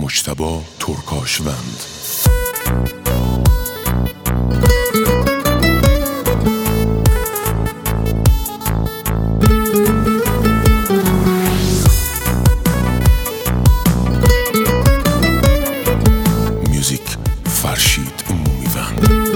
مجتبی ترکاشوند. موزیک فرشید عمومی‌وند.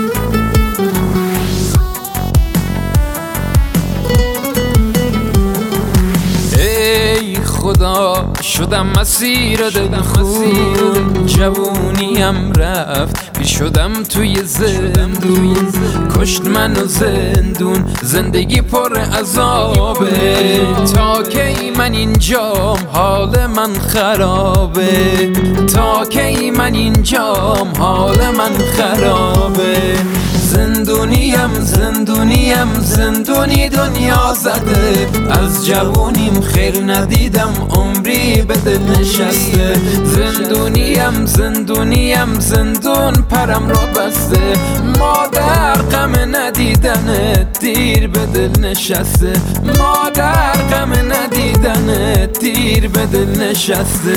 خدا شدم مسیر دل خود، جوونیم رفت پیر شدم توی زندون، کشت منو زندون، زندگی پر عذابه. تا کی من اینجام حال من خرابه، تا کی من اینجام حال من خرابه. زندونیم زندونیم زندونی دنیا زده، از جوونیم خیر ندیدم عمری به دل نشسته. زندونیم زندونیم زندون پرم را بسته، مادر غم ندیدن دیر به دل نشسته، مادر غم ندیدن دیر به دل نشسته.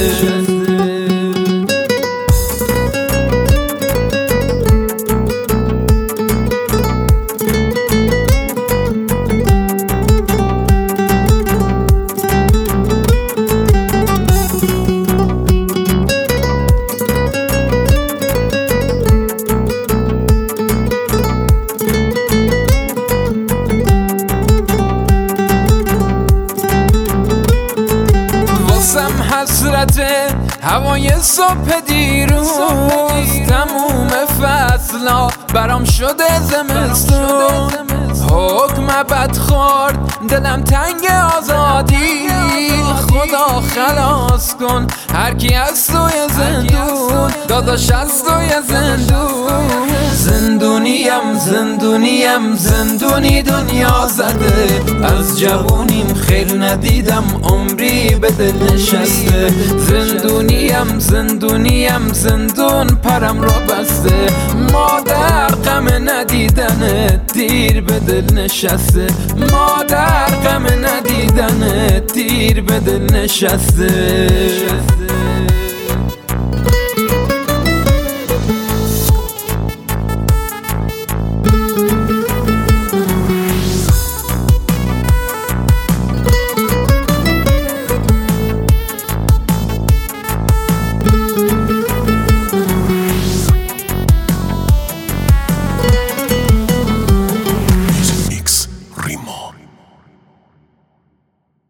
حسرت هوای صبح دیروز، تموم فصلا برام شده زمستون. حکم بد خورد دلم تنگ آزادی، خدا خلاص کن هر کی از توی زندون، داداش از توی زندون. زندونیم زندونیم زندونی دنیا زده، از جوونیم خیر ندیدم عمری به دل نشسته. زندونیم زندونیم زندون پرم را بسته، مادر غم ندیدن دیر به دل نشسته، مادر غم ندیدن دیر به دل نشسته.